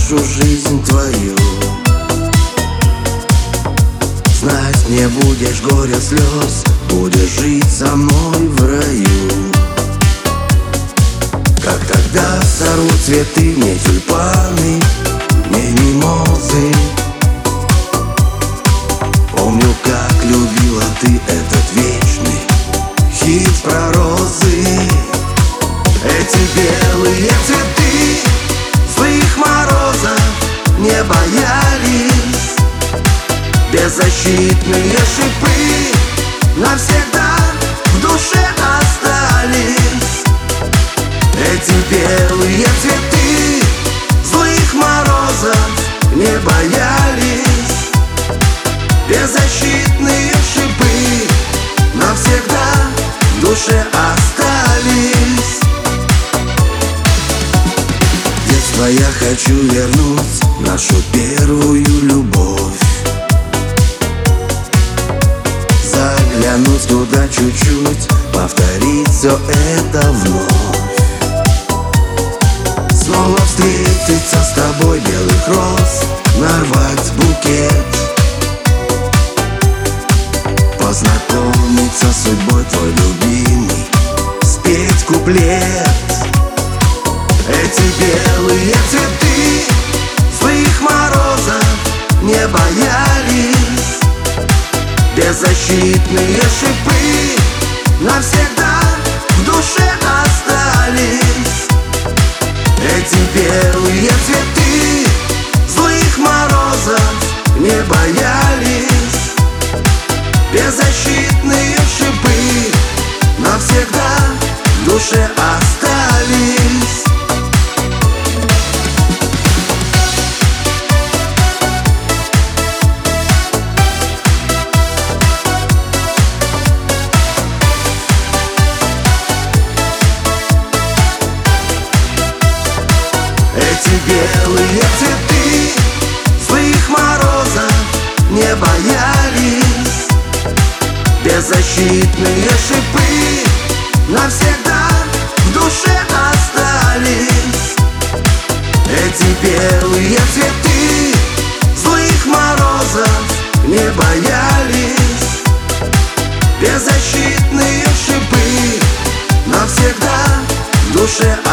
нашу жизнь твою. Знать не будешь горя, слез, будешь жить со мной в раю. Как тогда сорвут цветы мне тюльпаны, мне мимозы. Помню, как любила ты этот вечный хит про розы. Эти белые цветы злых морозов не боялись. Беззащитные шипы навсегда в душе остались. Эти белые цветы злых морозов не боялись. Беззащитные шипы навсегда в душе остались. В детство я хочу вернуть нашу первую любовь, заглянуть туда чуть-чуть, повторить все это вновь. Снова встретиться с тобой, белых роз нарвать букет, познакомиться с судьбой твой любимый, спеть куплет. Эти белые цветы злых морозов не боялись. Беззащитные шипы навсегда в душе остались. Эти белые цветы злых морозов не боялись. Беззащитные шипы навсегда в душе остались. Эти белые цветы злых морозов не боялись. Беззащитные шипы навсегда в душе остались. Эти белые цветы злых морозов не боялись. Беззащитные шипы навсегда в душе остались.